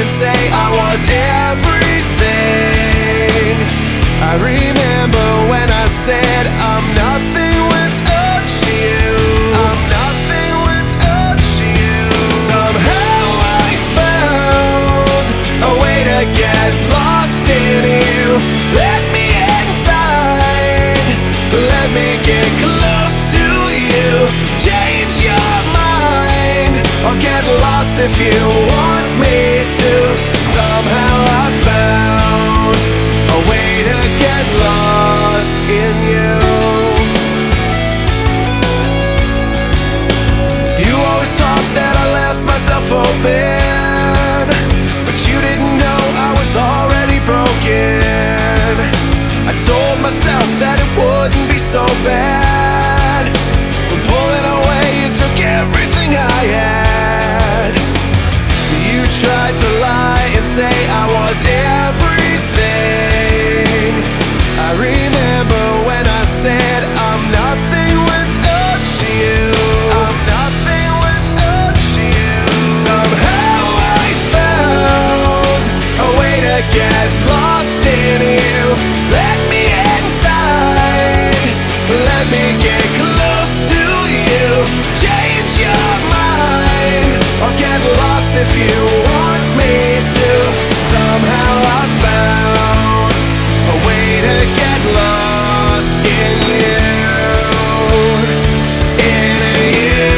and say I was everything. I remember when I said I'm nothing without you. I'm nothing without you. Somehow I found a way to get lost in you. Let me inside, let me get close to you. Change your mind, I'll get lost if you want me to. Somehow I found a way to get lost in you. You always thought that I left myself open, but you didn't know I was already broken. I told myself that it wouldn't be so bad. When pulling away, you took everything I had. You tried to lie and say I was everything. I remember when I said I'm nothing without you. I'm nothing without you. Somehow I found a way to get lost in you. Let me inside, let me get close to you. Change your mind, I'll get lost if you want me to. Somehow I found a way to get lost in you. In you.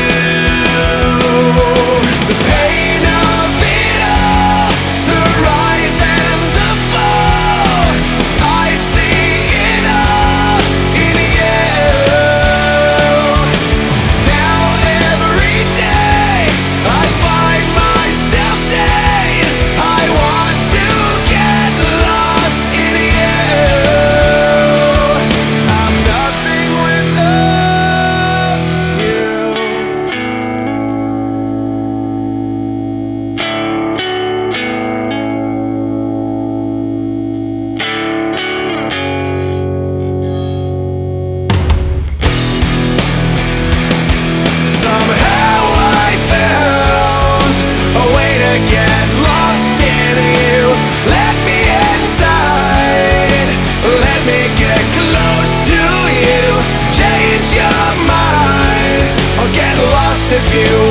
The pain of it all, the rise and the fall, I see it all in you. Now every day I find myself saying I want to get lost in you. I'm nothing without you. Somehow I found a way to get lost in you. Let me inside, let me get close to you. Change your mind, I'll get lost if you